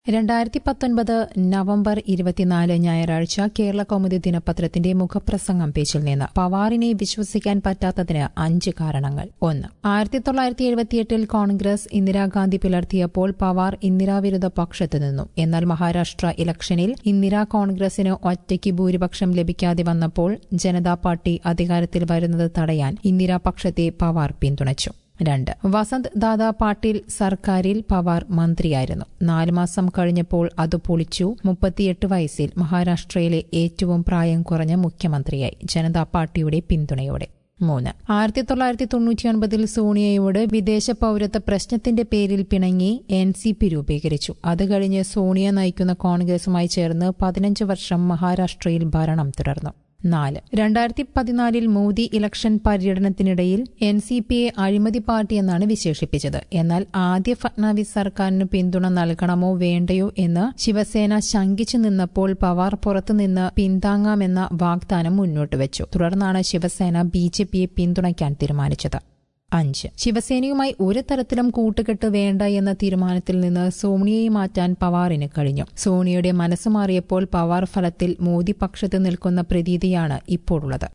2019 November 24 ഞായറാഴ്ച കേരള കൗമുദി ദിനപത്രത്തിന്റെ മുഖപ്രസംഗം പേജിൽ നിന്ന് പവാറിനെ വിശ്വസിക്കാൻ പറ്റാത്തതിന് 5 കാരണങ്ങൾ. 1. 1978 കോൺഗ്രസ് ഇന്ദിരാഗാന്ധി പിളർത്തിയപ്പോൾ പവാർ ഇന്ദിരാവിരുദ്ധ പക്ഷത്ത് നിന്നു. എന്നാൽ മഹാരാഷ്ട്ര ഇലക്ഷനിൽ ഇന്ദിരാ കോൺഗ്രസിന് ഒറ്റയ്ക്ക് ഭൂരിപക്ഷം ലഭിക്കാതെ വന്നപ്പോൾ ജനതാ പാർട്ടി അധികാരത്തിൽ വരുന്നത് തടയാൻ ഇന്ദിരാ പക്ഷത്തെ പവാർ പിന്തുണച്ചു. 2. വസന്ത് ദാദാ പാട്ടീൽ സർക്കാരിൽ പവാർ മന്ത്രിയായിരുന്നു. 4 മാസം കഴിഞ്ഞപ്പോൾ അത് പൊളിച്ചു. 38 വയസ്സിൽ മഹാരാഷ്ട്രയിലെ ഏറ്റവും പ്രായം കുറഞ്ഞ മുഖ്യമന്ത്രിയായി ജനതാ പാർട്ടിയുടെ പിന്തുണയോടെ. 3. 1999 സോണിയയോട് വിദേശ പൌരത്വ പ്രശ്നത്തിന്റെ പേരിൽ പിണങ്ങി NCP രൂപീകരിച്ചു. അത് കഴിഞ്ഞ് സോണിയ നയിക്കുന്ന കോൺഗ്രസുമായി ചേർന്ന് 15 വർഷം മഹാരാഷ്ട്രയിൽ ഭരണം തുടർന്നു. 4. 2014 മോദി ഇലക്ഷൻ പര്യടനത്തിനിടയിൽ NCPയെ അഴിമതി പാർട്ടിയെന്നാണ് വിശേഷിപ്പിച്ചത്. എന്നാൽ ആദ്യ ഫട്നാവിസ് സർക്കാരിന് പിന്തുണ നൽകണമോ വേണ്ടയോ എന്ന് ശിവസേന ശങ്കിച്ചു നിന്നപ്പോൾ പവാർ പുറത്തുനിന്ന് പിന്താങ്ങാമെന്ന വാഗ്ദാനം മുന്നോട്ടുവച്ചു. തുടർന്നാണ് ശിവസേന BJPയെ പിന്തുണയ്ക്കാൻ തീരുമാനിച്ചത്. 5. ശിവസേനയുമായി ഒരു തരത്തിലും കൂട്ടുകെട്ട് വേണ്ട എന്ന തീരുമാനത്തിൽ നിന്ന് സോണിയയെ മാറ്റാൻ പവാറിന് കഴിഞ്ഞു. സോണിയയുടെ മനസ്സ് മാറിയപ്പോൾ പവാർ ഫലത്തിൽ മോദി പക്ഷത്ത് നിൽക്കുന്ന പ്രതീതിയാണ് ഇപ്പോഴുള്ളത്.